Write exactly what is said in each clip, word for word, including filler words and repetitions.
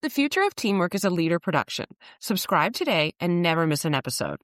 The Future of Teamwork is a Leader production. Subscribe today and never miss an episode.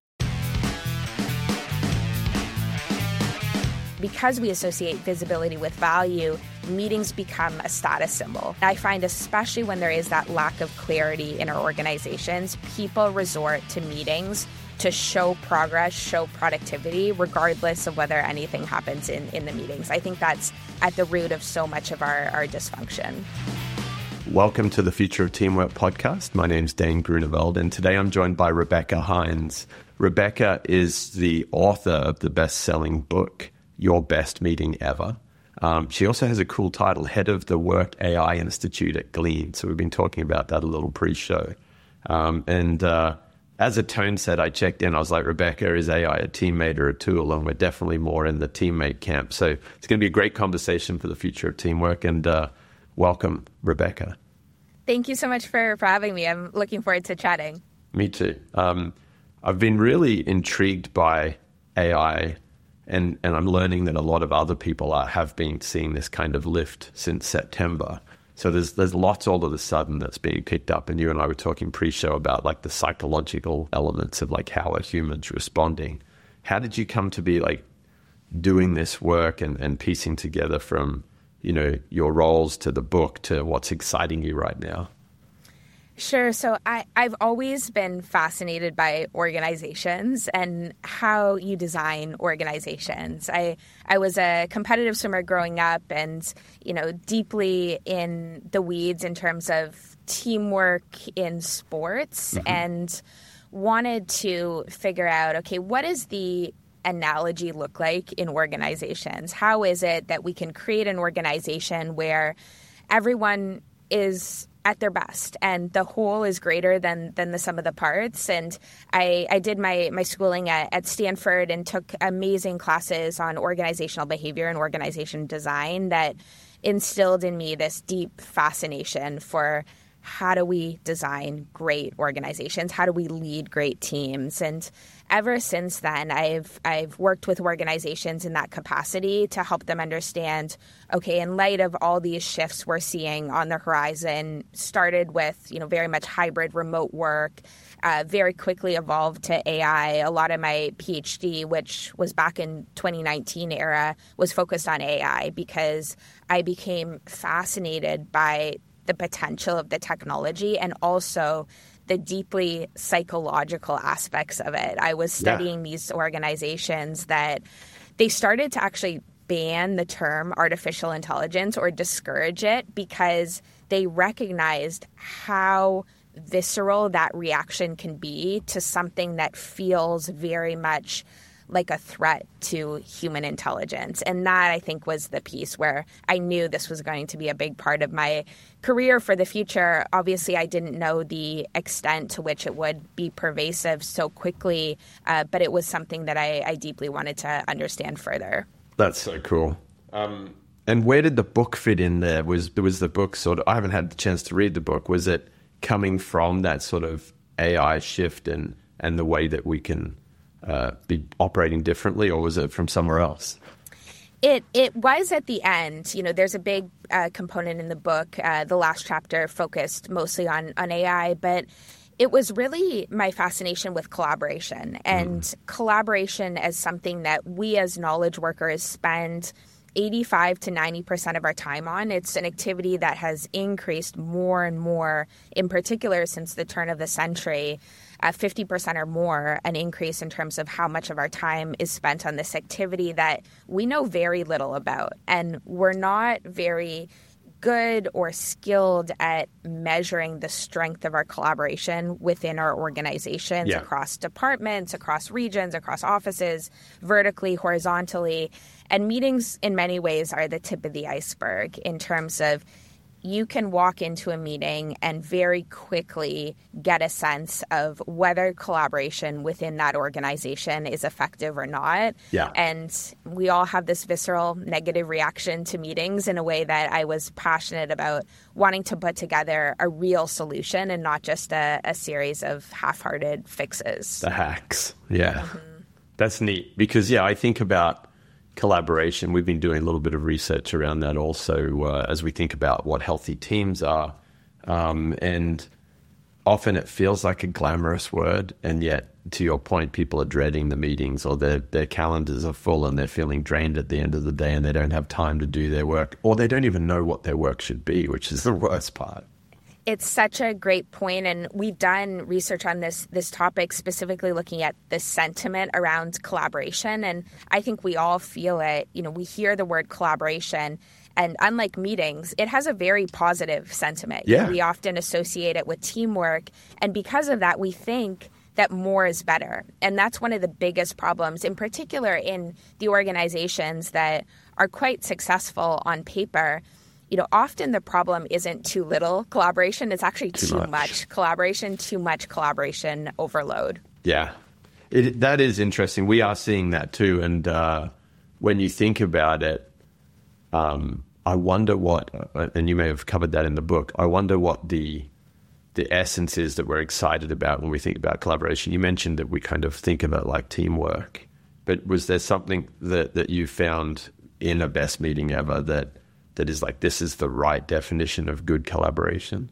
Because we associate visibility with value, meetings become a status symbol. I find especially when there is that lack of clarity in our organizations, people resort to meetings to show progress, show productivity, regardless of whether anything happens in, in the meetings. I think that's at the root of so much of our, our dysfunction. Welcome to the Future of Teamwork podcast. My name's Dane Grunewald, and today I'm joined by Rebecca Hines. Rebecca is the author of the best-selling book, Your Best Meeting Ever. Um, she also has a cool title, Head of the Work A I Institute at Glean. So we've been talking about that a little pre-show. Um, and uh, as a tone set, I checked in. I was like, Rebecca, is A I a teammate or a tool? And we're definitely more in the teammate camp. So it's going to be a great conversation for the future of teamwork. And uh, welcome, Rebecca. Thank you so much for, for having me. I'm looking forward to chatting. Me too. Um, I've been really intrigued by A I. And and I'm learning that a lot of other people are, have been seeing this kind of lift since September. So there's there's lots all of a sudden that's being picked up. And you and I were talking pre-show about like the psychological elements of like how are humans responding. How did you come to be like doing this work and, and piecing together from, you know, your roles to the book to what's exciting you right now? Sure. So I, I've always been fascinated by organizations and how you design organizations. I I was a competitive swimmer growing up and, you know, deeply in the weeds in terms of teamwork in sports mm-hmm. and wanted to figure out, okay, what does the analogy look like in organizations? How is it that we can create an organization where everyone is at their best and the whole is greater than than the sum of the parts? And I, I did my, my schooling at, at Stanford and took amazing classes on organizational behavior and organization design that instilled in me this deep fascination for how do we design great organizations? How do we lead great teams? And ever since then, I've I've worked with organizations in that capacity to help them understand, okay, in light of all these shifts we're seeing on the horizon, started with, you know, very much hybrid remote work, uh, very quickly evolved to A I. A lot of my PhD, which was back in twenty nineteen era, was focused on A I because I became fascinated by the potential of the technology and also the deeply psychological aspects of it. I was studying yeah. these organizations that they started to actually ban the term artificial intelligence or discourage it because they recognized how visceral that reaction can be to something that feels very much like a threat to human intelligence. And that, I think, was the piece where I knew this was going to be a big part of my career for the future. Obviously, I didn't know the extent to which it would be pervasive so quickly, uh, but it was something that I, I deeply wanted to understand further. That's so cool. Um, and where did the book fit in there? Was, was the book sort of, I haven't had the chance to read the book. Was it coming from that sort of A I shift and, and the way that we can Uh, be operating differently, or was it from somewhere else? It it was at the end. You know, there's a big uh, component in the book. Uh, the last chapter focused mostly on, on A I, but it was really my fascination with collaboration and mm. collaboration as something that we as knowledge workers spend eighty-five to ninety percent of our time on. It's an activity that has increased more and more, in particular since the turn of the century. Uh, fifty percent or more an increase in terms of how much of our time is spent on this activity that we know very little about. And we're not very good or skilled at measuring the strength of our collaboration within our organizations, yeah. across departments, across regions, across offices, vertically, horizontally. And meetings in many ways are the tip of the iceberg in terms of you can walk into a meeting and very quickly get a sense of whether collaboration within that organization is effective or not. Yeah. And we all have this visceral negative reaction to meetings in a way that I was passionate about wanting to put together a real solution and not just a, a series of half-hearted fixes. The hacks. Yeah. Mm-hmm. That's neat because, yeah, I think about collaboration. We've been doing a little bit of research around that also uh, as we think about what healthy teams are. Um, and often it feels like a glamorous word, and yet, to your point, people are dreading the meetings, or their their calendars are full and they're feeling drained at the end of the day, and they don't have time to do their work, or they don't even know what their work should be, which is the worst part. It's such a great point, and we've done research on this this topic, specifically looking at the sentiment around collaboration, and I think we all feel it. You know, we hear the word collaboration, and unlike meetings, it has a very positive sentiment. Yeah. We often associate it with teamwork, and because of that, we think that more is better. And that's one of the biggest problems, in particular in the organizations that are quite successful on paper. You know, often the problem isn't too little collaboration. It's actually too, too much. much collaboration, too much collaboration overload. Yeah, it, that is interesting. We are seeing that too. And uh, when you think about it, um, I wonder what, uh, and you may have covered that in the book, I wonder what the the essence is that we're excited about when we think about collaboration. You mentioned that we kind of think of it like teamwork, but was there something that, that you found in a best meeting ever that that is like, this is the right definition of good collaboration?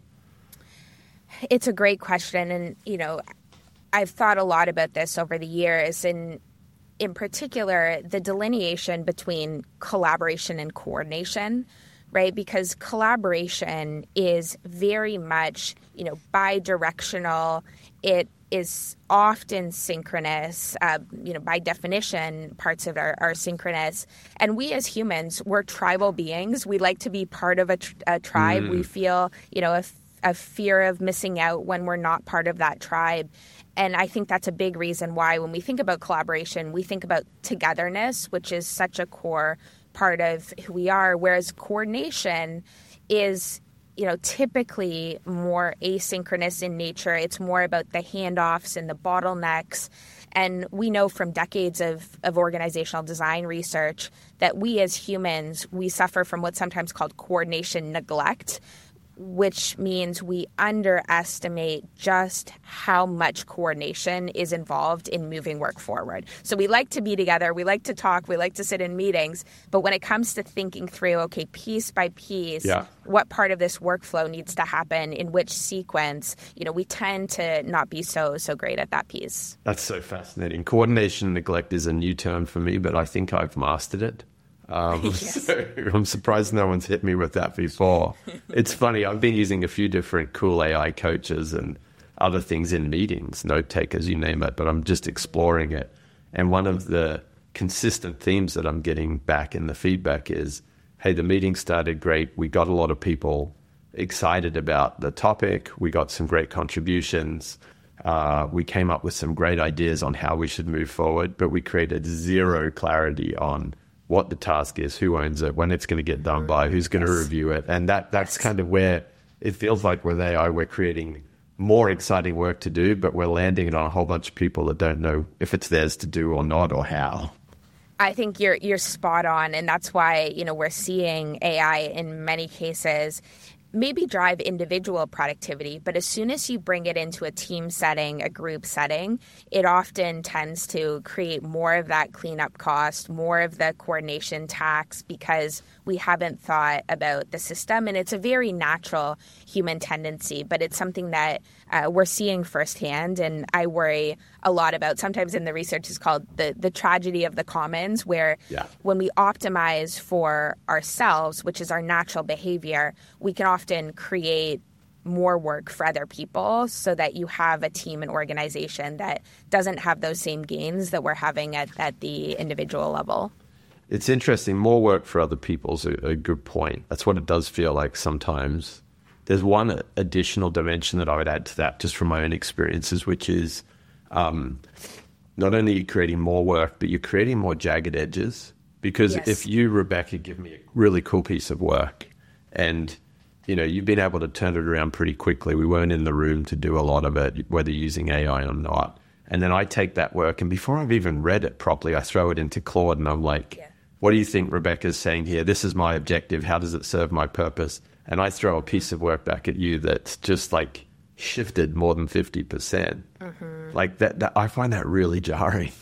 It's a great question. And, you know, I've thought a lot about this over the years. And in particular, the delineation between collaboration and coordination, right? Because collaboration is very much, you know, bi-directional. It is often synchronous. Uh, you know, by definition, parts of it are, are synchronous. And we as humans, we're tribal beings. We like to be part of a, tr- a tribe. Mm. We feel, you know, a, f- a fear of missing out when we're not part of that tribe. And I think that's a big reason why when we think about collaboration, we think about togetherness, which is such a core part of who we are, whereas coordination is, you know, typically more asynchronous in nature. It's more about the handoffs and the bottlenecks. And we know from decades of, of organizational design research that we as humans, we suffer from what's sometimes called coordination neglect, which means we underestimate just how much coordination is involved in moving work forward. So we like to be together, we like to talk, we like to sit in meetings, but when it comes to thinking through, okay, piece by piece, yeah. what part of this workflow needs to happen in which sequence, you know, we tend to not be so, so great at that piece. That's so fascinating. Coordination neglect is a new term for me, but I think I've mastered it. Um, yes. So I'm surprised no one's hit me with that before. It's funny, I've been using a few different cool A I coaches and other things in meetings, note takers, you name it, but I'm just exploring it. And one of the consistent themes that I'm getting back in the feedback is, hey, the meeting started great. We got a lot of people excited about the topic. We got some great contributions. Uh, we came up with some great ideas on how we should move forward, but we created zero clarity on what the task is, who owns it, when it's going to get done by, who's going to yes. review it. And that that's kind of where it feels like with A I, we're creating more exciting work to do, but we're landing it on a whole bunch of people that don't know if it's theirs to do or not, or how. I think you're you're spot on. And that's why, you know, we're seeing A I in many cases maybe drive individual productivity, but as soon as you bring it into a team setting, a group setting, it often tends to create more of that cleanup cost, more of the coordination tax, because we haven't thought about the system. And it's a very natural human tendency, but it's something that uh, we're seeing firsthand. And I worry a lot about, sometimes in the research is called the, the tragedy of the commons, where yeah. when we optimize for ourselves, which is our natural behavior, we can often create more work for other people so that you have a team and organization that doesn't have those same gains that we're having at, at the individual level. It's interesting. More work for other people is a, a good point. That's what it does feel like sometimes. There's one additional dimension that I would add to that, just from my own experiences, which is um, not only are you creating more work, but you're creating more jagged edges. Because yes. if you, Rebecca, give me a really cool piece of work and, you know, you've been able to turn it around pretty quickly. We weren't in the room to do a lot of it, whether using A I or not. And then I take that work, and before I've even read it properly, I throw it into Claude, and I'm like, yeah. what do you think Rebecca's saying here? This is my objective. How does it serve my purpose? And I throw a piece of work back at you that's just like shifted more than fifty percent. Mm-hmm. Like that, that, I find that really jarring.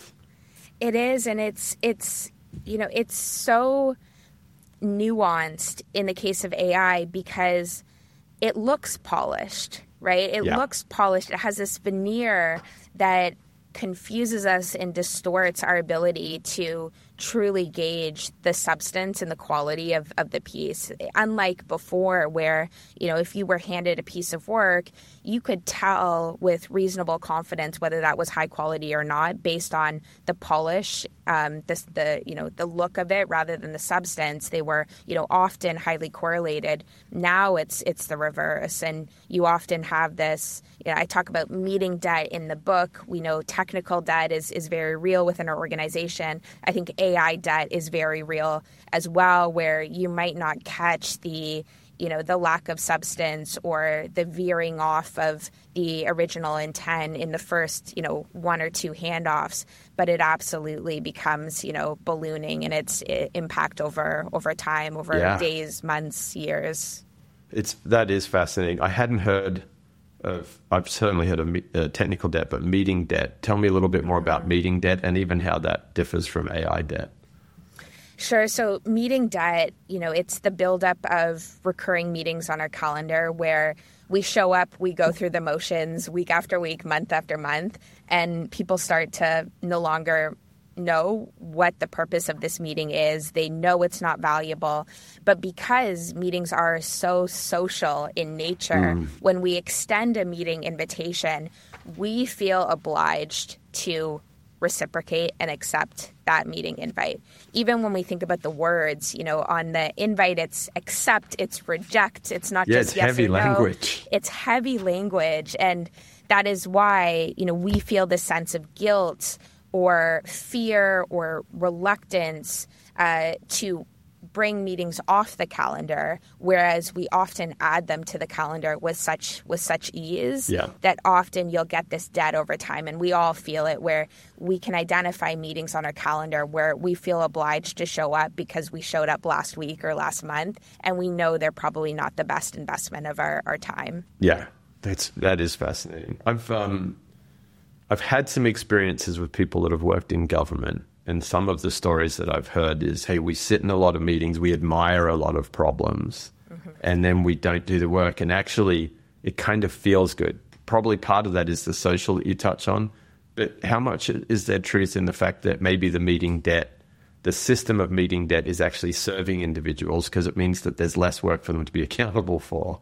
It is, and it's, it's, you know, it's so nuanced in the case of A I because it looks polished, right? It yeah. looks polished. It has this veneer that confuses us and distorts our ability to truly gauge the substance and the quality of, of the piece. Unlike before where, you know, if you were handed a piece of work, you could tell with reasonable confidence whether that was high quality or not based on the polish, um, the, the, you know, the look of it rather than the substance. They were, you know, often highly correlated. Now it's it's the reverse. And you often have this, you know, I talk about meeting debt in the book. We know technical debt is, is very real within our organization. I think A I debt is very real as well, where you might not catch the, you know, the lack of substance or the veering off of the original intent in the first, you know, one or two handoffs, but it absolutely becomes, you know, ballooning in its impact over over time, over yeah. days, months, years. It's that is fascinating. I hadn't heard of, I've certainly heard of uh, technical debt, but meeting debt. Tell me a little bit more about meeting debt and even how that differs from A I debt. Sure. So meeting debt, you know, it's the buildup of recurring meetings on our calendar where we show up, we go through the motions week after week, month after month, and people start to no longer know what the purpose of this meeting is. They know it's not valuable. But because meetings are so social in nature, mm. when we extend a meeting invitation, we feel obliged to reciprocate and accept that meeting invite. Even when we think about the words, you know, on the invite, it's accept, it's reject. It's not yeah, just it's yes heavy or no. language. It's heavy language. And that is why, you know, we feel this sense of guilt or fear or reluctance uh, to bring meetings off the calendar, whereas we often add them to the calendar with such with such ease yeah. that often you'll get this debt over time. And we all feel it where we can identify meetings on our calendar where we feel obliged to show up because we showed up last week or last month, and we know they're probably not the best investment of our, our time. Yeah, that's that is fascinating. I've um I've had some experiences with people that have worked in government. And some of the stories that I've heard is, hey, we sit in a lot of meetings, we admire a lot of problems, mm-hmm. and then we don't do the work. And actually, it kind of feels good. Probably part of that is the social that you touch on. But how much is there truth in the fact that maybe the meeting debt, the system of meeting debt is actually serving individuals because it means that there's less work for them to be accountable for?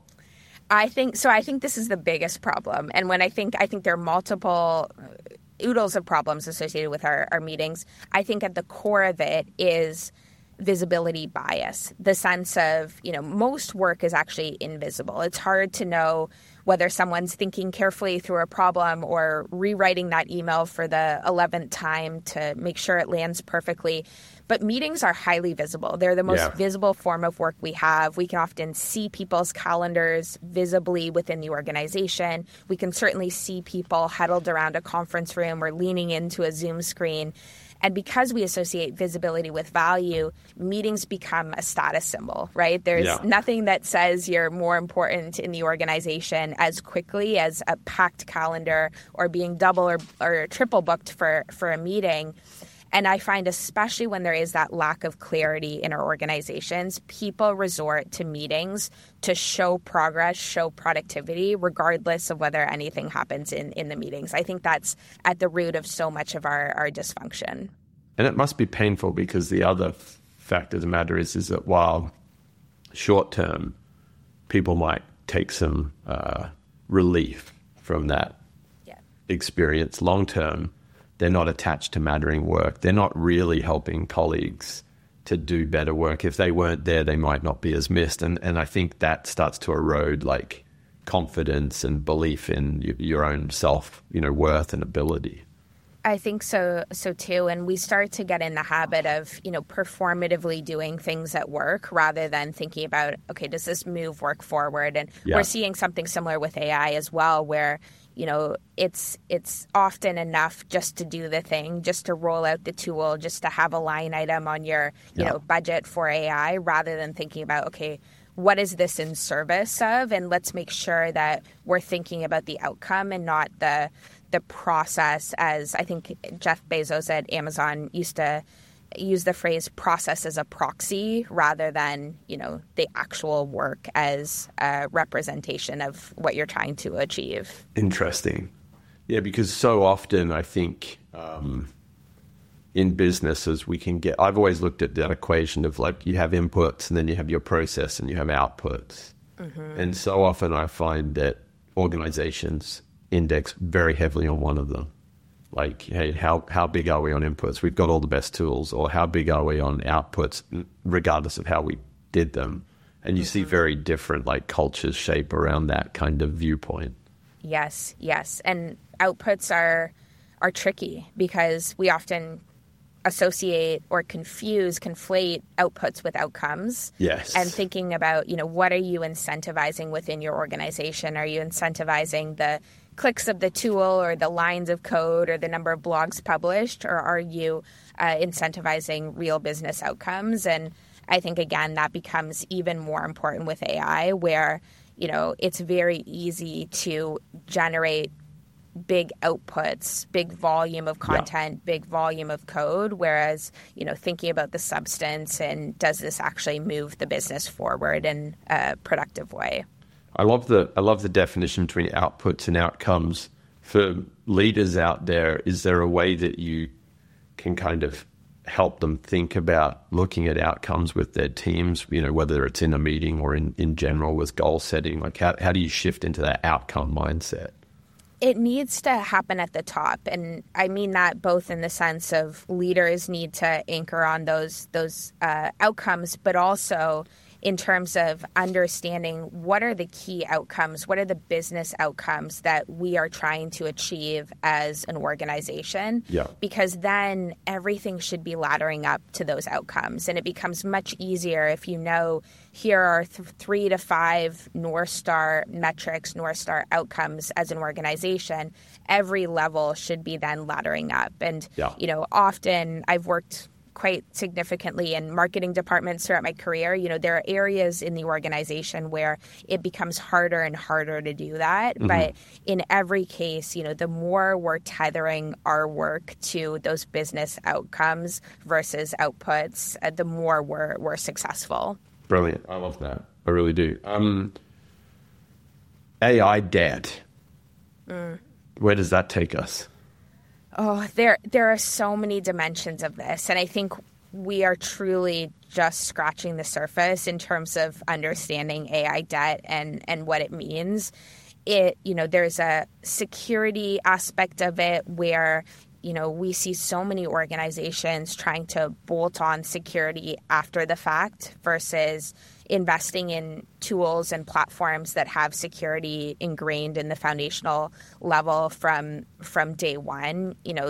I think so. I think this is the biggest problem. And when I think I think there are multiple oodles of problems associated with our, our meetings. I think at the core of it is visibility bias, the sense of, you know, most work is actually invisible. It's hard to know whether someone's thinking carefully through a problem or rewriting that email for the eleventh time to make sure it lands perfectly. But meetings are highly visible. They're the most yeah. visible form of work we have. We can often see people's calendars visibly within the organization. We can certainly see people huddled around a conference room or leaning into a Zoom screen. And because we associate visibility with value, meetings become a status symbol, right? There's yeah. nothing that says you're more important in the organization as quickly as a packed calendar or being double or, or triple booked for, for a meeting. And I find especially when there is that lack of clarity in our organizations, people resort to meetings to show progress, show productivity, regardless of whether anything happens in, in the meetings. I think that's at the root of so much of our, our dysfunction. And it must be painful because the other f- fact of the matter is, is that while short term, people might take some uh, relief from that yeah. experience, long term, they're not attached to mattering work. They're not really helping colleagues to do better work. If they weren't there, they might not be as missed. And and I think that starts to erode like confidence and belief in y- your own self, you know, worth and ability. I think so, so too. And we start to get in the habit of, you know, performatively doing things at work rather than thinking about, okay, does this move work forward? And yeah. we're seeing something similar with A I as well, where, you know, it's it's often enough just to do the thing, just to roll out the tool, just to have a line item on your, you yeah. know, budget for A I, rather than thinking about, okay, what is this in service of? And let's make sure that we're thinking about the outcome and not the the process, as I think Jeff Bezos at Amazon used to use the phrase process as a proxy rather than, you know, the actual work as a representation of what you're trying to achieve. Interesting. Yeah, because so often I think um, in businesses we can get, I've always looked at that equation of like you have inputs and then you have your process and you have outputs. Mm-hmm. And so often I find that organizations index very heavily on one of them. Like, hey, how, how big are we on inputs? We've got all the best tools. Or how big are we on outputs, regardless of how we did them? And you mm-hmm. see very different like cultures shape around that kind of viewpoint. Yes, yes. And outputs are are tricky because we often associate or confuse, conflate outputs with outcomes. Yes. And thinking about, you know, what are you incentivizing within your organization? Are you incentivizing the clicks of the tool or the lines of code or the number of blogs published, or are you uh, incentivizing real business outcomes? And I think, again, that becomes even more important with A I, where, you know, it's very easy to generate big outputs, big volume of content, yeah. big volume of code, whereas, you know, thinking about the substance and does this actually move the business forward in a productive way? I love the I love the definition between outputs and outcomes. For leaders out there, is there a way that you can kind of help them think about looking at outcomes with their teams, you know, whether it's in a meeting or in, in general with goal setting? Like how, how do you shift into that outcome mindset? It needs to happen at the top. And I mean that both in the sense of leaders need to anchor on those, those uh, outcomes, but also in terms of understanding what are the key outcomes, what are the business outcomes that we are trying to achieve as an organization. Yeah. Because then everything should be laddering up to those outcomes. And it becomes much easier if you know here are th- three to five North Star metrics, North Star outcomes as an organization. Every level should be then laddering up. And, yeah. you know, often I've worked quite significantly in marketing departments throughout my career. You know, there are areas in the organization where it becomes harder and harder to do that. Mm-hmm. But in every case, you know, the more we're tethering our work to those business outcomes versus outputs, uh, the more we're we're successful. Brilliant. I love that. I really do. Um, A I debt. Mm. Where does that take us? Oh, there there are so many dimensions of this. And I think we are truly just scratching the surface in terms of understanding A I debt and, and what it means. It, you know, there's a security aspect of it where, you know, we see so many organizations trying to bolt on security after the fact versus investing in tools and platforms that have security ingrained in the foundational level from from day one. You know,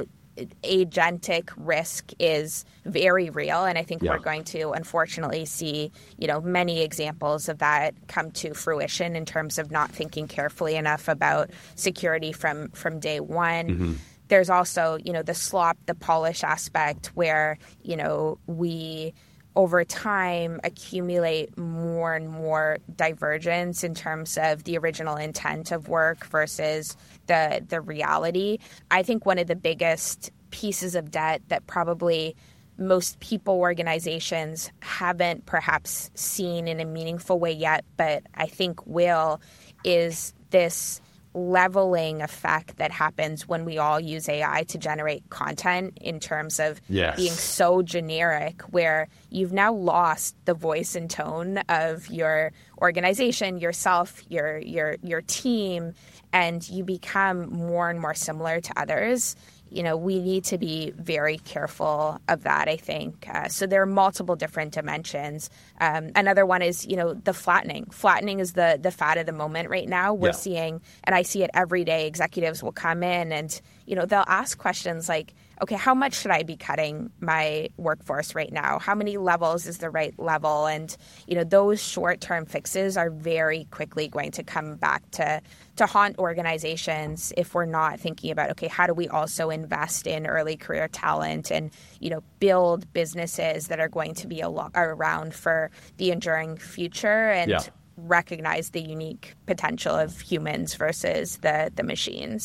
agentic risk is very real, and I think yeah. we're going to unfortunately see, you know, many examples of that come to fruition in terms of not thinking carefully enough about security from from day one. Mm-hmm. There's also, you know, the slop, the polish aspect where, you know, we over time accumulate more and more divergence in terms of the original intent of work versus the the reality. I think one of the biggest pieces of debt that probably most people, organizations haven't perhaps seen in a meaningful way yet, but I think will, is this leveling effect that happens when we all use A I to generate content in terms of yes. being so generic, where you've now lost the voice and tone of your organization, yourself, your your your team, and you become more and more similar to others. You know, we need to be very careful of that, I think. Uh, so there are multiple different dimensions. Um, another one is, you know, the flattening. Flattening is the the fad of the moment right now. We're yeah. seeing, and I see it every day, executives will come in and, you know, they'll ask questions like, okay, how much should I be cutting my workforce right now? How many levels is the right level? And, you know, those short-term fixes are very quickly going to come back to, to haunt organizations if we're not thinking about, okay, how do we also invest in early career talent and, you know, build businesses that are going to be a lo- around for the enduring future and yeah. recognize the unique potential of humans versus the, the machines.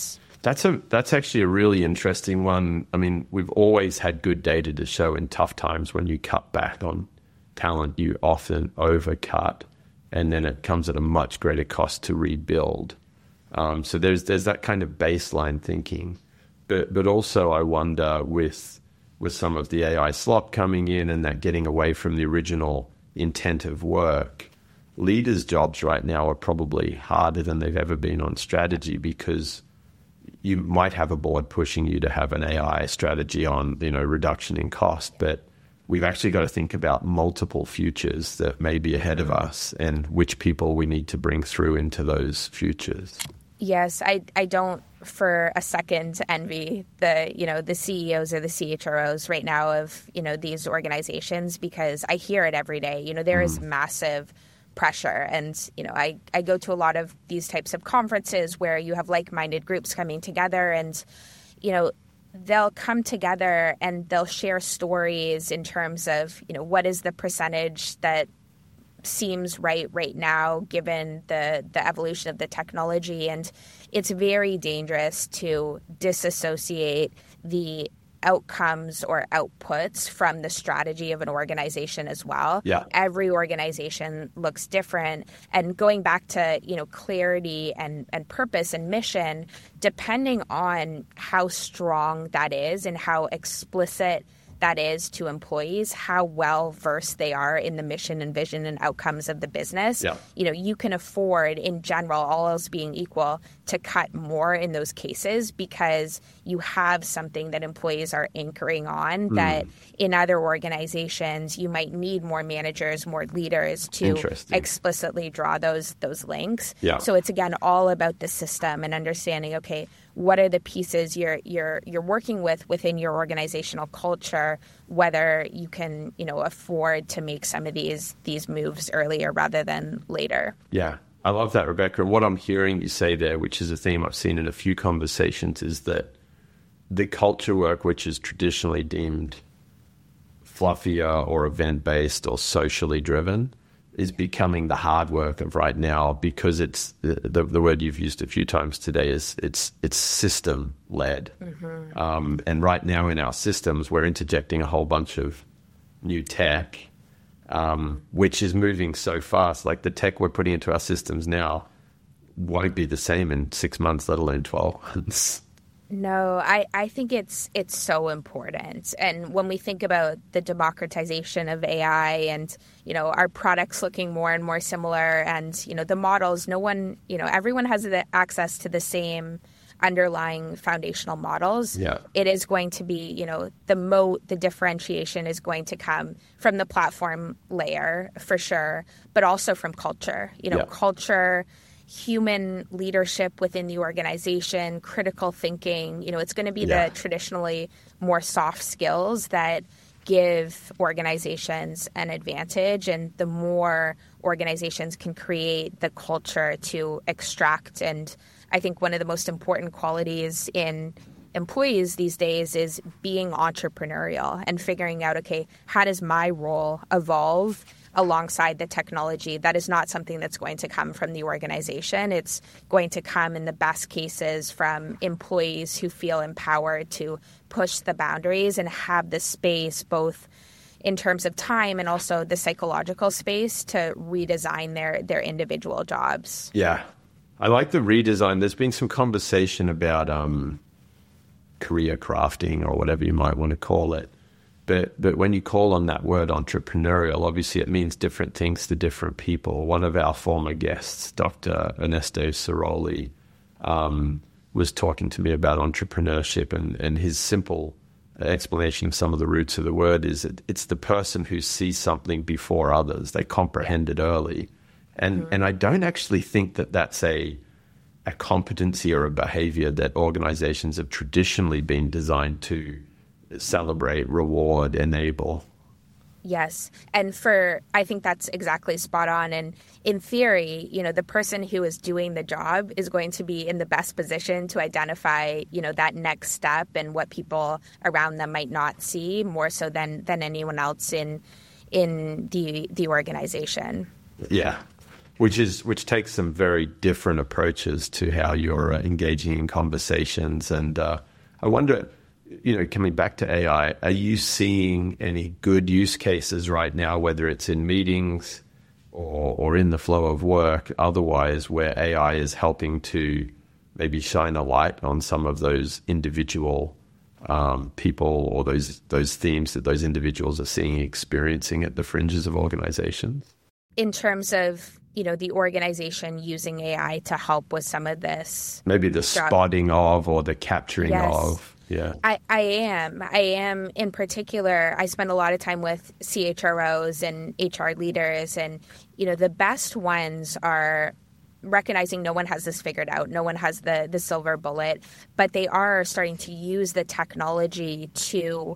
That's a that's actually a really interesting one. I mean, we've always had good data to show in tough times when you cut back on talent, you often overcut, and then it comes at a much greater cost to rebuild. Um, so there's there's that kind of baseline thinking, but but also I wonder with with some of the A I slop coming in and that getting away from the original intent of work, leaders' jobs right now are probably harder than they've ever been on strategy, because you might have a board pushing you to have an A I strategy on, you know, reduction in cost, but we've actually got to think about multiple futures that may be ahead of us and which people we need to bring through into those futures. Yes, I, I don't for a second envy the, you know, the C E Os or the C H R Os right now of, you know, these organizations, because I hear it every day. You know, there mm. is massive pressure. And, you know, I, I go to a lot of these types of conferences where you have like-minded groups coming together, and, you know, they'll come together and they'll share stories in terms of, you know, what is the percentage that seems right right now given the the evolution of the technology. And it's very dangerous to disassociate the outcomes or outputs from the strategy of an organization as well. Yeah. Every organization looks different. And going back to, you know, clarity and, and purpose and mission, depending on how strong that is and how explicit that is to employees, how well versed they are in the mission and vision and outcomes of the business. Yeah. You know, you can afford, in general, all else being equal, to cut more in those cases because you have something that employees are anchoring on mm. that in other organizations you might need more managers, more leaders to explicitly draw those those links. Yeah. So it's, again, all about the system and understanding, okay, what are the pieces you're you're you're working with within your organizational culture, whether you can, you know, afford to make some of these these moves earlier rather than later. Yeah, I love that, Rebecca. And what I'm hearing you say there, which is a theme I've seen in a few conversations, is that the culture work, which is traditionally deemed fluffier or event-based or socially driven, is becoming the hard work of right now, because it's the, the word you've used a few times today is it's it's system led. Mm-hmm. Um, and right now in our systems, we're interjecting a whole bunch of new tech, um, which is moving so fast. Like the tech we're putting into our systems now won't be the same in six months, let alone twelve months. No, I, I think it's it's so important. And when we think about the democratization of A I and, you know, our products looking more and more similar and, you know, the models, no one, you know, everyone has the access to the same underlying foundational models. Yeah. It is going to be, you know, the moat, the differentiation is going to come from the platform layer for sure, but also from culture, you know, yeah. culture, human leadership within the organization, critical thinking. You know, it's going to be yeah. the traditionally more soft skills that give organizations an advantage. And the more organizations can create the culture to extract, and I think one of the most important qualities in employees these days is being entrepreneurial and figuring out, okay, how does my role evolve alongside the technology? That is not something that's going to come from the organization. It's going to come in the best cases from employees who feel empowered to push the boundaries and have the space, both in terms of time and also the psychological space, to redesign their, their individual jobs. Yeah. I like the redesign. There's been some conversation about um, career crafting or whatever you might want to call it. But but when you call on that word entrepreneurial, obviously it means different things to different people. One of our former guests, Doctor Ernesto Ciroli, um, was talking to me about entrepreneurship, and, and his simple explanation of some of the roots of the word is that it's the person who sees something before others. They comprehend it early. And mm-hmm. and I don't actually think that that's a a competency or a behavior that organizations have traditionally been designed to celebrate, reward, enable. Yes. And for, I think that's exactly spot on. And in theory, you know, the person who is doing the job is going to be in the best position to identify, you know, that next step and what people around them might not see, more so than, than anyone else in in the the organization. Yeah. which is which takes some very different approaches to how you're uh, engaging in conversations. And uh, I wonder, you know, coming back to A I, are you seeing any good use cases right now, whether it's in meetings or, or in the flow of work, otherwise, where A I is helping to maybe shine a light on some of those individual um, people or those those themes that those individuals are seeing, experiencing at the fringes of organizations? In terms of, you know, the organization using A I to help with some of this. Maybe the job. Spotting of or the capturing yes. of. Yeah, I, I am. I am in particular. I spend a lot of time with C H R Os and H R leaders. And, you know, the best ones are recognizing no one has this figured out. No one has the, the silver bullet. But they are starting to use the technology to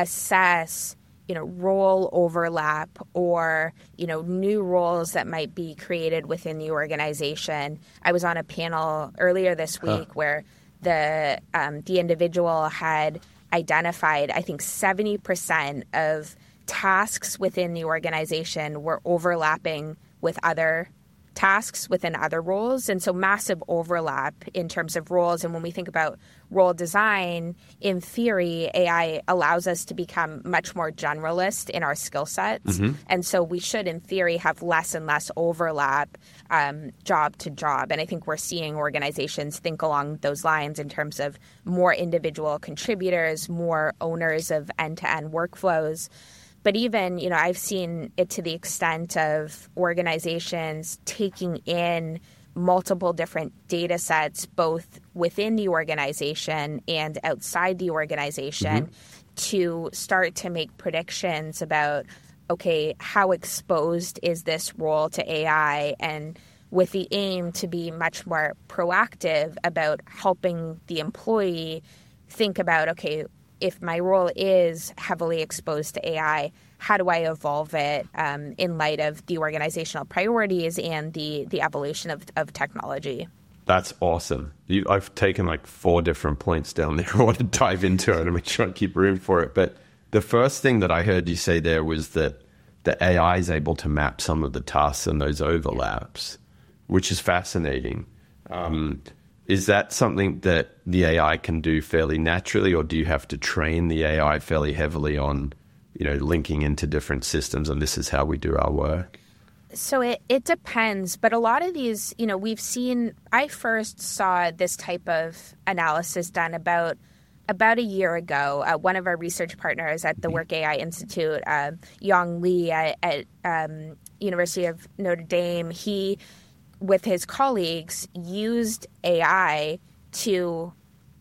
assess, you know, role overlap or, you know, new roles that might be created within the organization. I was on a panel earlier this week huh. where the um, the individual had identified, I think, seventy percent of tasks within the organization were overlapping with other tasks within other roles. And so massive overlap in terms of roles. And when we think about role design, in theory, A I allows us to become much more generalist in our skill sets. Mm-hmm. And so we should, in theory, have less and less overlap um, job to job. And I think we're seeing organizations think along those lines in terms of more individual contributors, more owners of end-to-end workflows. But even, you know, I've seen it to the extent of organizations taking in multiple different data sets, both within the organization and outside the organization, mm-hmm. to start to make predictions about, okay, how exposed is this role to A I? And with the aim to be much more proactive about helping the employee think about, okay, if my role is heavily exposed to A I, how do I evolve it um, in light of the organizational priorities and the, the evolution of, of technology? That's awesome. You, I've taken like four different points down there. I want to dive into it and make sure I keep room for it. But the first thing that I heard you say there was that the A I is able to map some of the tasks and those overlaps, which is fascinating. Um, Is that something that the A I can do fairly naturally, or do you have to train the A I fairly heavily on, you know, linking into different systems and this is how we do our work? So it, it depends. But a lot of these, you know, we've seen, I first saw this type of analysis done about about a year ago. Uh, one of our research partners at the Work A I Institute, uh, Yong Lee at, at um, University of Notre Dame, he with his colleagues, used A I to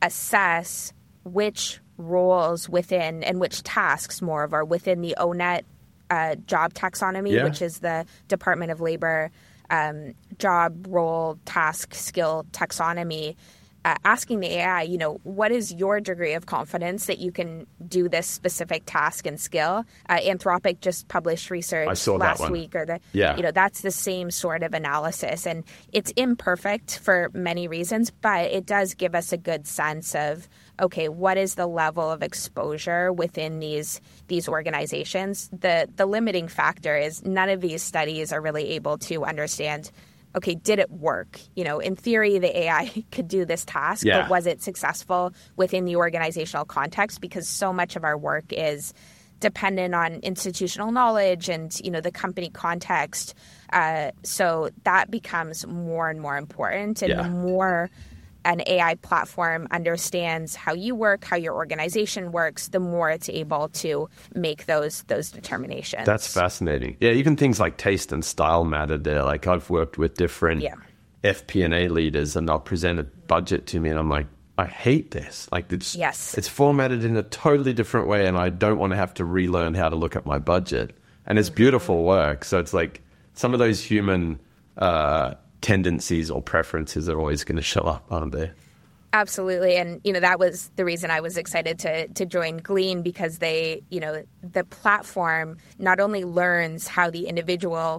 assess which roles within and which tasks, more of, are within the O Net uh, job taxonomy, yeah. which is the Department of Labor um, job, role, task, skill taxonomy, uh, asking the A I, you know, what is your degree of confidence that you can do this specific task and skill? Uh, Anthropic just published research I saw last that one. week, or the, yeah. you know, that's the same sort of analysis, and it's imperfect for many reasons, but it does give us a good sense of, okay, what is the level of exposure within these these organizations? The the limiting factor is none of these studies are really able to understand, okay, did it work? You know, in theory, the A I could do this task, yeah. but was it successful within the organizational context? Because so much of our work is dependent on institutional knowledge and, you know, the company context. Uh, so that becomes more and more important. And yeah. the more an A I platform understands how you work, how your organization works, the more it's able to make those those determinations. That's fascinating. Yeah, even things like taste and style matter there. Like I've worked with different yeah. F P and A leaders, and they'll present a budget to me, and I'm like, I hate this. Like it's yes. it's formatted in a totally different way, and I don't want to have to relearn how to look at my budget. And it's mm-hmm. beautiful work. So it's like some of those human uh, tendencies or preferences are always going to show up, aren't they? Absolutely. And, you know, that was the reason I was excited to to join Glean, because they, you know, the platform not only learns how the individual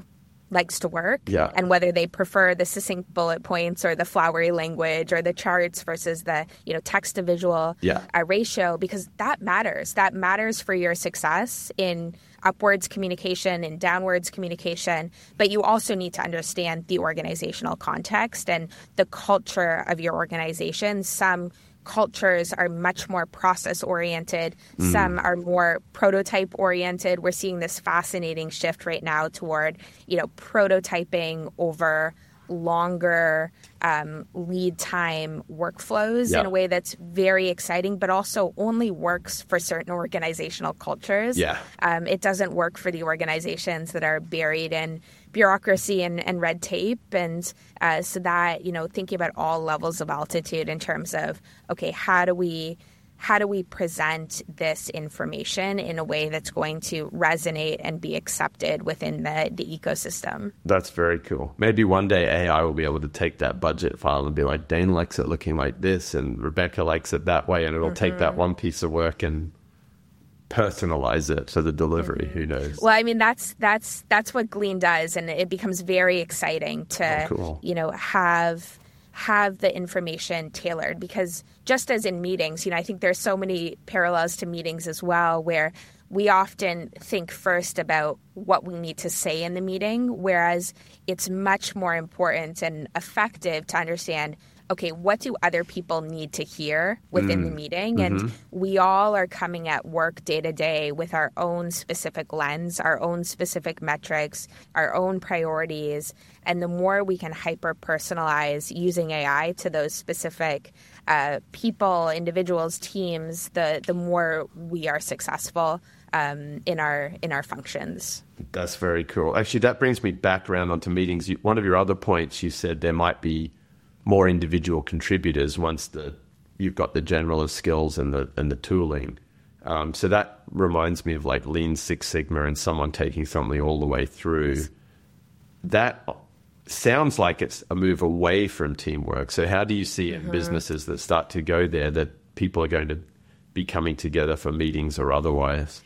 likes to work, yeah. and whether they prefer the succinct bullet points or the flowery language or the charts versus the, you know, text to visual yeah. uh, ratio, because that matters. That matters for your success in upwards communication and downwards communication. But you also need to understand the organizational context and the culture of your organization. Some cultures are much more process-oriented. Mm. Some are more prototype-oriented. We're seeing this fascinating shift right now toward, you know, prototyping over longer um, lead time workflows yeah. in a way that's very exciting, but also only works for certain organizational cultures. Yeah. Um, it doesn't work for the organizations that are buried in bureaucracy and, and red tape. And uh, so that, you know, thinking about all levels of altitude in terms of, okay, how do we how do we present this information in a way that's going to resonate and be accepted within the, the ecosystem? That's very cool. Maybe one day A I will be able to take that budget file and be like, Dane likes it looking like this and Rebecca likes it that way, and it'll mm-hmm. take that one piece of work and personalize it to the delivery. Mm-hmm. Who knows? Well, I mean, that's that's that's what Glean does, and it becomes very exciting to, oh, cool. you know, have have the information tailored, because just as in meetings, you know, I think there's so many parallels to meetings as well, where we often think first about what we need to say in the meeting, whereas it's much more important and effective to understand, okay, what do other people need to hear within mm. the meeting? Mm-hmm. And we all are coming at work day to day with our own specific lens, our own specific metrics, our own priorities. And the more we can hyper-personalize using A I to those specific uh, people, individuals, teams, the, the more we are successful um, in our in our functions. That's very cool. Actually, that brings me back around onto meetings. You, one of your other points, you said there might be more individual contributors once the you've got the generalist skills and the and the tooling. Um, so that reminds me of like Lean Six Sigma and someone taking something all the way through. That sounds like it's a move away from teamwork. So how do you see mm-hmm. in businesses that start to go there that people are going to be coming together for meetings or otherwise?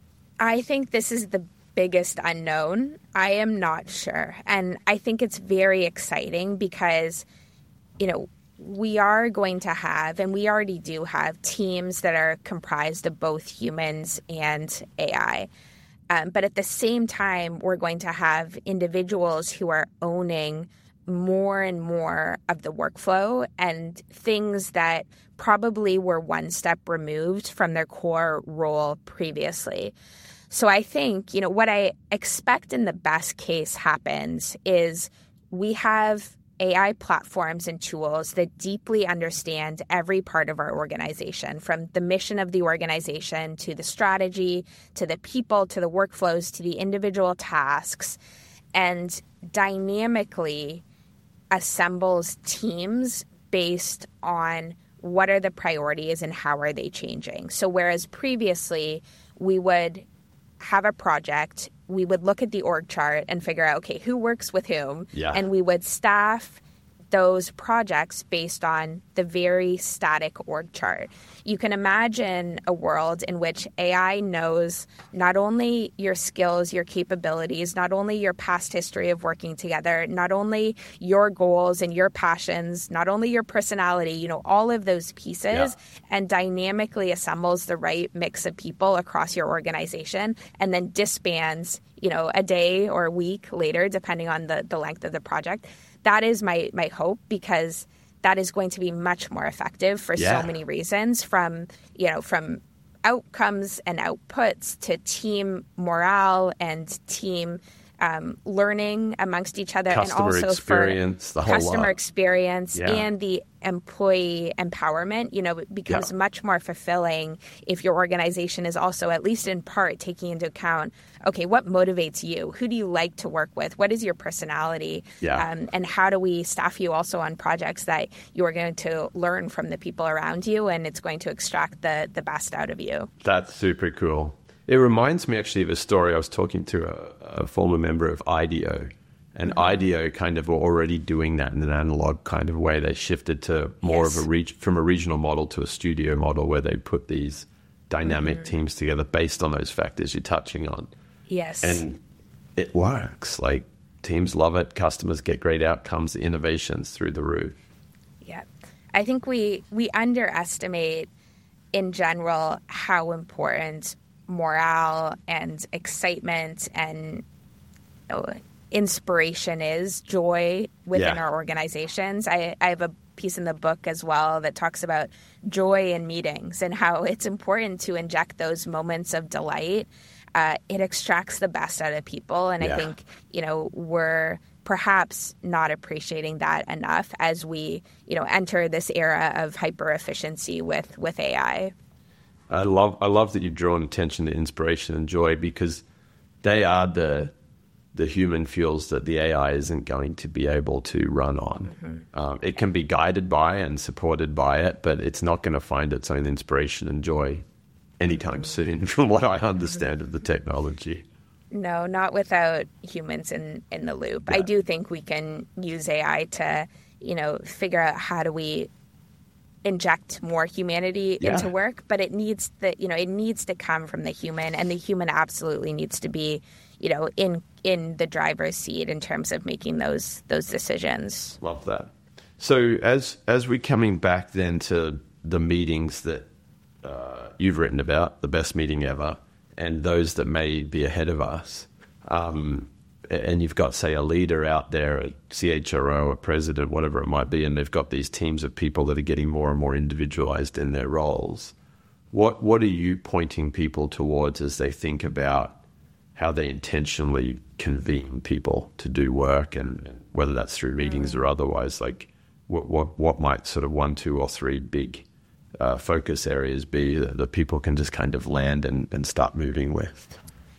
I think this is the biggest unknown. I am not sure. And I think it's very exciting because, you know, we are going to have, and we already do have, teams that are comprised of both humans and A I. Um, but at the same time, we're going to have individuals who are owning more and more of the workflow and things that probably were one step removed from their core role previously. So I think, you know, what I expect in the best case happens is we have A I platforms and tools that deeply understand every part of our organization, from the mission of the organization to the strategy, to the people, to the workflows, to the individual tasks, and dynamically assembles teams based on what are the priorities and how are they changing. So whereas previously we would have a project, we would look at the org chart and figure out, okay, who works with whom? Yeah. And we would staff those projects based on the very static org chart. You can imagine a world in which A I knows not only your skills, your capabilities, not only your past history of working together, not only your goals and your passions, not only your personality, you know, all of those pieces, yeah. and dynamically assembles the right mix of people across your organization and then disbands, you know, a day or a week later, depending on the, the length of the project. That is my, my hope, because that is going to be much more effective for yeah. so many reasons, from, you know, from outcomes and outputs to team morale and team um, learning amongst each other, customer and also experience, for the whole customer lot. experience yeah. and the employee empowerment. You know, it becomes yeah. much more fulfilling if your organization is also, at least in part, taking into account, okay, what motivates you? Who do you like to work with? What is your personality? Yeah. Um, and how do we staff you also on projects that you are going to learn from the people around you, and it's going to extract the, the best out of you? That's super cool. It reminds me actually of a story. I was talking to a, a former member of IDEO, and mm-hmm. IDEO kind of were already doing that in an analog kind of way. They shifted to more yes. of a reg- from a regional model to a studio model, where they put these dynamic mm-hmm. teams together based on those factors you're touching on. Yes. And it works. Like, teams love it. Customers get great outcomes, innovations through the roof. Yeah. I think we, we underestimate in general how important morale and excitement and you know, inspiration is, joy within Yeah. our organizations. I, I have a piece in the book as well that talks about joy in meetings and how it's important to inject those moments of delight. Uh, it extracts the best out of people. And Yeah. I think, you know, we're perhaps not appreciating that enough as we, you know, enter this era of hyper efficiency with, with A I. I love I love that you've drawn attention to inspiration and joy, because they are the the human fuels that the A I isn't going to be able to run on. Mm-hmm. Um, it can be guided by and supported by it, but it's not going to find its own inspiration and joy anytime soon, from what I understand of the technology. No, not without humans in, in the loop. Yeah. I do think we can use A I to, you know, figure out how do we inject more humanity Yeah. into work, but it needs the, you know, it needs to come from the human, and the human absolutely needs to be, you know, in in the driver's seat in terms of making those those decisions. Love that. So as as we're coming back then to the meetings that uh, you've written about, the best meeting ever, and those that may be ahead of us, um, and you've got, say, a leader out there, a C H R O, a president, whatever it might be, and they've got these teams of people that are getting more and more individualized in their roles. What what are you pointing people towards as they think about how they intentionally convene people to do work, and whether that's through meetings mm. or otherwise? Like, what, what what might sort of one, two, or three big uh, focus areas be that, that people can just kind of land and, and start moving with?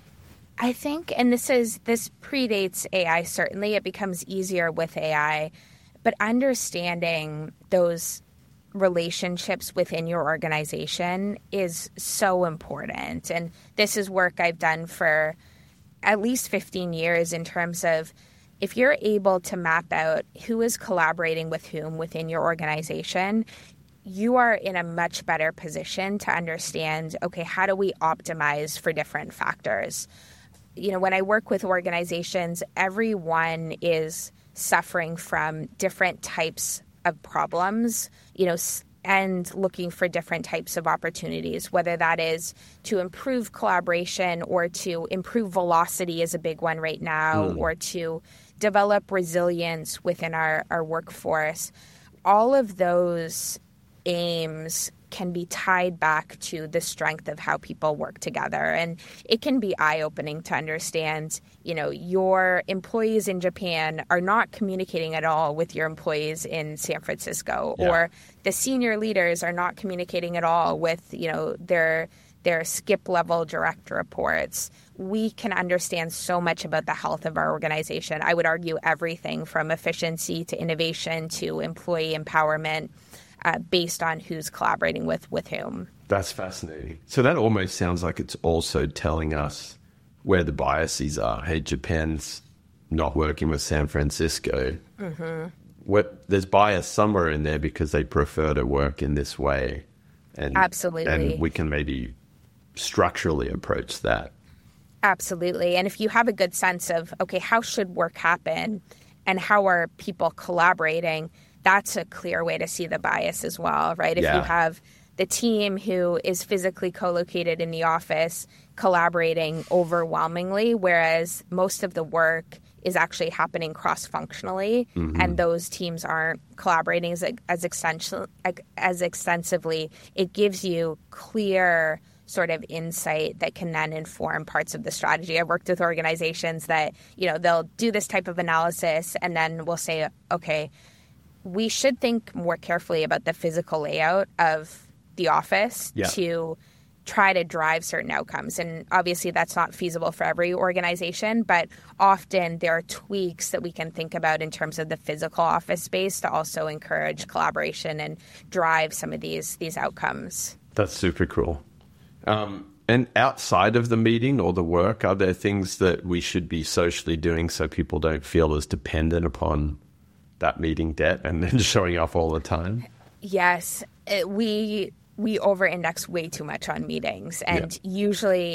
I think, and this is this predates A I, certainly. It becomes easier with A I, but understanding those relationships within your organization is so important. And this is work I've done for at least fifteen years in terms of, if you're able to map out who is collaborating with whom within your organization, you are in a much better position to understand, okay, how do we optimize for different factors? You know, when I work with organizations, everyone is suffering from different types of problems, you know, and looking for different types of opportunities, whether that is to improve collaboration or to improve velocity is a big one right now, mm. or to develop resilience within our, our workforce. All of those aims can be tied back to the strength of how people work together. And it can be eye-opening to understand, you know, your employees in Japan are not communicating at all with your employees in San Francisco, yeah. or the senior leaders are not communicating at all with, you know, their their skip level direct reports. We can understand so much about the health of our organization. I would argue everything from efficiency to innovation to employee empowerment, Uh, based on who's collaborating with, with whom. That's fascinating. So that almost sounds like it's also telling us where the biases are. Hey, Japan's not working with San Francisco. Mm-hmm. What, there's bias somewhere in there because they prefer to work in this way. And, Absolutely. And we can maybe structurally approach that. Absolutely. And if you have a good sense of, okay, how should work happen and how are people collaborating, that's a clear way to see the bias as well, right? If yeah. you have the team who is physically co-located in the office collaborating overwhelmingly, whereas most of the work is actually happening cross-functionally, mm-hmm. and those teams aren't collaborating as as, extension, as extensively, it gives you clear sort of insight that can then inform parts of the strategy. I've worked with organizations that, you know, they'll do this type of analysis and then we'll say, okay, we should think more carefully about the physical layout of the office yeah. to try to drive certain outcomes. And obviously that's not feasible for every organization, but often there are tweaks that we can think about in terms of the physical office space to also encourage collaboration and drive some of these these outcomes. That's super cool. Um, and outside of the meeting or the work, are there things that we should be socially doing so people don't feel as dependent upon that meeting debt and then showing up all the time? Yes, it, we we over-index way too much on meetings, and yeah. usually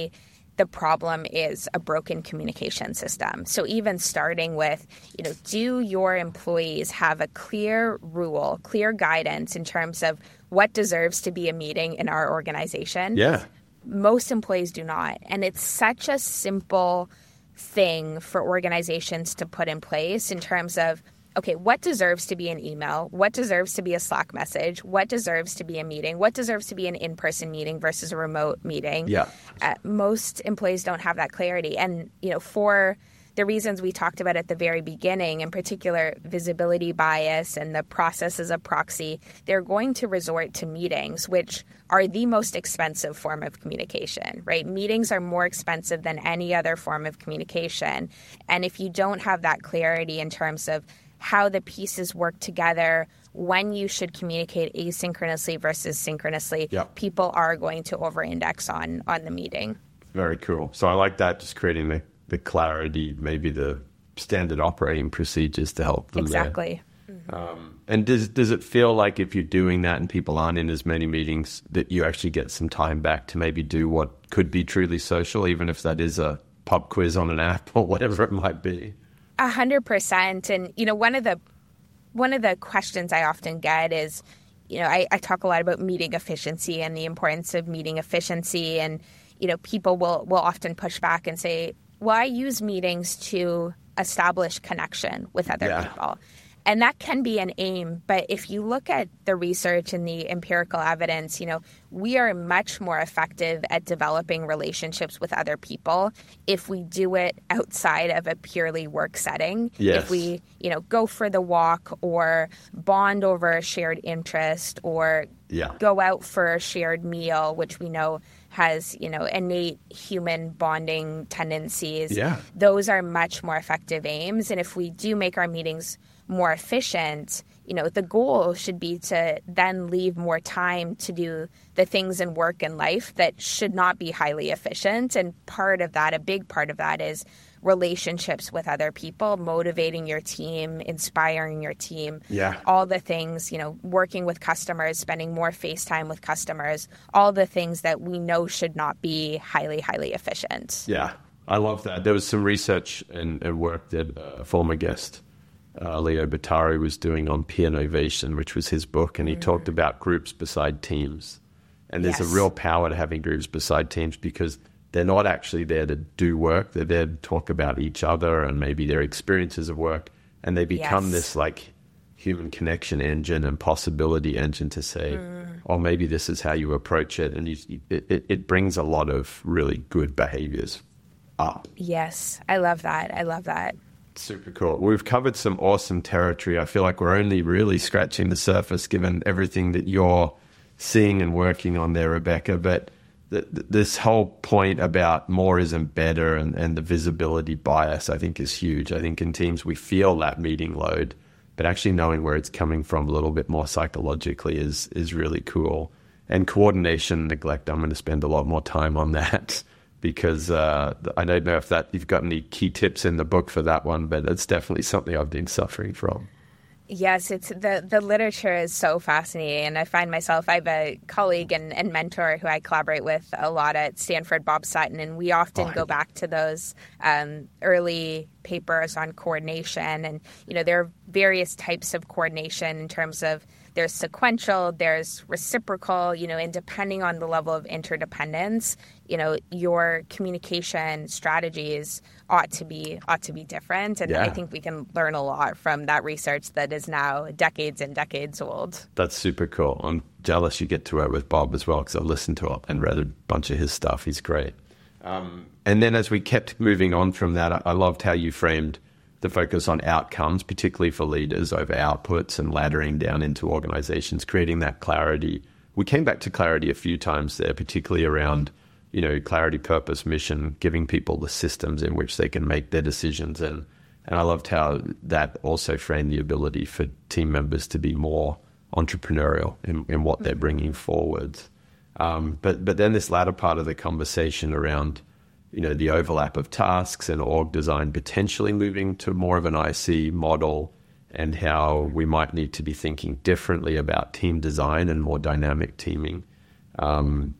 the problem is a broken communication system. So even starting with, you know, do your employees have a clear rule, clear guidance in terms of what deserves to be a meeting in our organization? Yeah. Most employees do not. And it's such a simple thing for organizations to put in place in terms of, okay, what deserves to be an email? What deserves to be a Slack message? What deserves to be a meeting? What deserves to be an in-person meeting versus a remote meeting? Yeah. Uh, most employees don't have that clarity. And, you know, for the reasons we talked about at the very beginning, in particular, visibility bias and the processes of proxy, they're going to resort to meetings, which are the most expensive form of communication, right? Meetings are more expensive than any other form of communication. And if you don't have that clarity in terms of how the pieces work together, when you should communicate asynchronously versus synchronously, yep. people are going to over-index on, on the meeting. Very cool. So I like that, just creating the, the clarity, maybe the standard operating procedures to help them Exactly. there. Mm-hmm. Um, and does does it feel like if you're doing that and people aren't in as many meetings, that you actually get some time back to maybe do what could be truly social, even if that is a pub quiz on an app or whatever it might be? A hundred percent. And, you know, one of the one of the questions I often get is, you know, I, I talk a lot about meeting efficiency and the importance of meeting efficiency. And, you know, people will, will often push back and say, well, I use meetings to establish connection with other yeah. people. And that can be an aim. But if you look at the research and the empirical evidence, you know, we are much more effective at developing relationships with other people if we do it outside of a purely work setting. Yes. If we, you know, go for the walk or bond over a shared interest or yeah. go out for a shared meal, which we know has, you know, innate human bonding tendencies. Yeah. Those are much more effective aims. And if we do make our meetings more efficient, you know, the goal should be to then leave more time to do the things in work and life that should not be highly efficient. And part of that, a big part of that is relationships with other people, motivating your team, inspiring your team, yeah. all the things, you know, working with customers, spending more face time with customers, all the things that we know should not be highly, highly efficient. Yeah, I love that. There was some research and, and work that a former guest, uh, Leo Batari, was doing on Peer Novation, which was his book, and he mm. talked about groups beside teams. And there's yes. a real power to having groups beside teams because they're not actually there to do work. They're there to talk about each other and maybe their experiences of work. And they become yes. this like human connection engine and possibility engine to say, mm. oh, maybe this is how you approach it. And you, it, it brings a lot of really good behaviors up. Yes, I love that. I love that. Super cool. We've covered some awesome territory. I feel like we're only really scratching the surface given everything that you're seeing and working on there, Rebecca. But th- th- this whole point about more isn't better and, and the visibility bias, I think, is huge. I think in teams we feel that meeting load, but actually knowing where it's coming from a little bit more psychologically is is really cool. And coordination neglect, I'm going to spend a lot more time on that. Because uh, I don't know if that you've got any key tips in the book for that one, but it's definitely something I've been suffering from. Yes, it's the, the literature is so fascinating. And I find myself, I have a colleague and, and mentor who I collaborate with a lot at Stanford, Bob Sutton, and we often oh, go back to those um, early papers on coordination. And, you know, there are various types of coordination in terms of there's sequential, there's reciprocal, you know, and depending on the level of interdependence, you know, your communication strategies ought to be ought to be different. And yeah. I think we can learn a lot from that research that is now decades and decades old. That's super cool. I'm jealous you get to work with Bob as well because I've listened to it and read a bunch of his stuff. He's great. Um, and then as we kept moving on from that, I, I loved how you framed the focus on outcomes, particularly for leaders over outputs and laddering down into organizations, creating that clarity. We came back to clarity a few times there, particularly around, you know, clarity, purpose, mission, giving people the systems in which they can make their decisions. And, and I loved how that also framed the ability for team members to be more entrepreneurial in, in what they're bringing forward. Um, but, but then this latter part of the conversation around, you know, the overlap of tasks and org design potentially moving to more of an I C model and how we might need to be thinking differently about team design and more dynamic teaming. Um,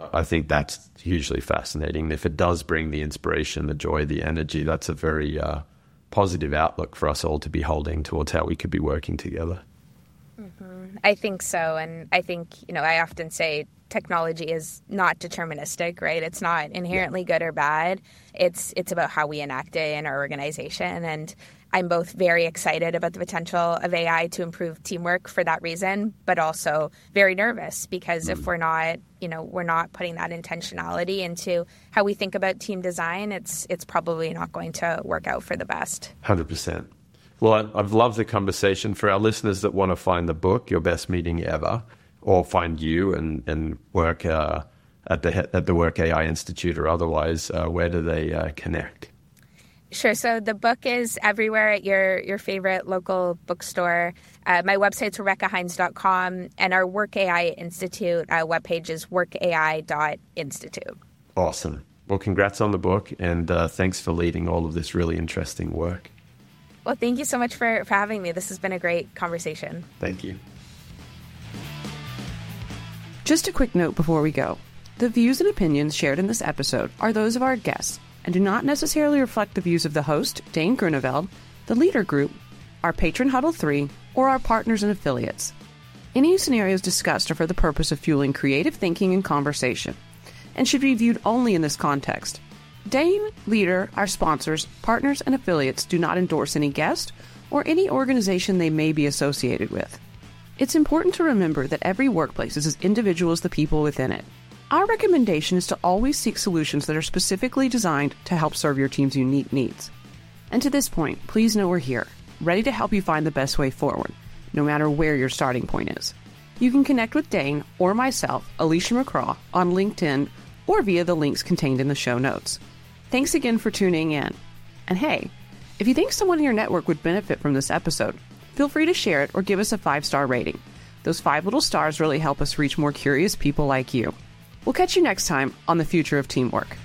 I think that's hugely fascinating. If it does bring the inspiration, the joy, the energy, that's a very uh, positive outlook for us all to be holding towards how we could be working together. Mm-hmm. I think so. And I think, you know, I often say technology is not deterministic, right? It's not inherently yeah. good or bad. It's it's about how we enact it in our organization. And I'm both very excited about the potential of A I to improve teamwork for that reason, but also very nervous because mm. if we're not, you know, we're not putting that intentionality into how we think about team design, it's it's probably not going to work out for the best. one hundred percent. Well, I've loved the conversation. For our listeners that want to find the book, Your Best Meeting Ever, or find you and, and work uh, at the at the Work A I Institute or otherwise, uh, where do they uh, connect? Sure. So the book is everywhere at your, your favorite local bookstore. Uh, my website's rebecca hines dot com, and our Work A I Institute uh, webpage is work A I dot institute. Awesome. Well, congrats on the book, and uh, thanks for leading all of this really interesting work. Well, thank you so much for, for having me. This has been a great conversation. Thank you. Just a quick note before we go. The views and opinions shared in this episode are those of our guests and do not necessarily reflect the views of the host, Dane Grunewald, the Leader Group, our patron Huddle three, or our partners and affiliates. Any scenarios discussed are for the purpose of fueling creative thinking and conversation, and should be viewed only in this context. Dane, Leader, our sponsors, partners, and affiliates do not endorse any guest or any organization they may be associated with. It's important to remember that every workplace is as individual as the people within it. Our recommendation is to always seek solutions that are specifically designed to help serve your team's unique needs. And to this point, please know we're here, ready to help you find the best way forward, no matter where your starting point is. You can connect with Dane or myself, Alicia McCraw, on LinkedIn or via the links contained in the show notes. Thanks again for tuning in. And hey, if you think someone in your network would benefit from this episode, feel free to share it or give us a five-star rating. Those five little stars really help us reach more curious people like you. We'll catch you next time on The Future of Teamwork.